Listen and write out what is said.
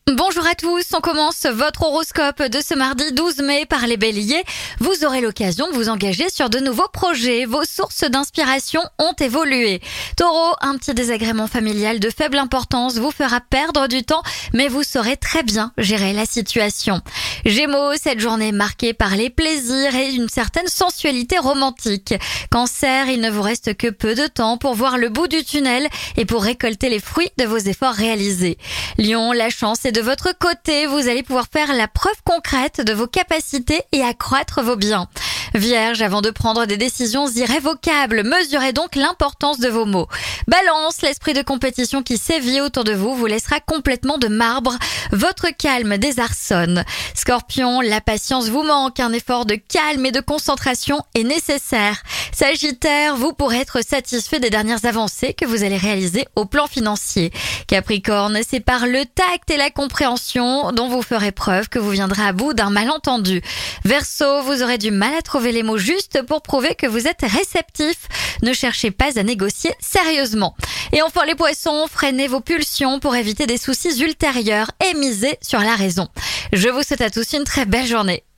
Bonjour à tous, on commence votre horoscope de ce mardi 12 mai par les béliers. Vous aurez l'occasion de vous engager sur de nouveaux projets, vos sources d'inspiration ont évolué. Taureau, un petit désagrément familial de faible importance vous fera perdre du temps, mais vous saurez très bien gérer la situation. Gémeaux, cette journée est marquée par les plaisirs et une certaine sensualité romantique. Cancer, il ne vous reste que peu de temps pour voir le bout du tunnel et pour récolter les fruits de vos efforts réalisés. Lion, la chance est de votre côté, vous allez pouvoir faire la preuve concrète de vos capacités et accroître vos biens. Vierge, avant de prendre des décisions irrévocables, mesurez donc l'importance de vos mots. Balance, l'esprit de compétition qui sévit autour de vous vous laissera complètement de marbre. Votre calme désarçonne. Scorpion, la patience vous manque, un effort de calme et de concentration est nécessaire. Sagittaire, vous pourrez être satisfait des dernières avancées que vous allez réaliser au plan financier. Capricorne, c'est par le tact et la compréhension dont vous ferez preuve que vous viendrez à bout d'un malentendu. Verseau, vous aurez du mal à trouver les mots justes pour prouver que vous êtes réceptif. Ne cherchez pas à négocier sérieusement. Et enfin les poissons, freinez vos pulsions pour éviter des soucis ultérieurs et misez sur la raison. Je vous souhaite à tous une très belle journée.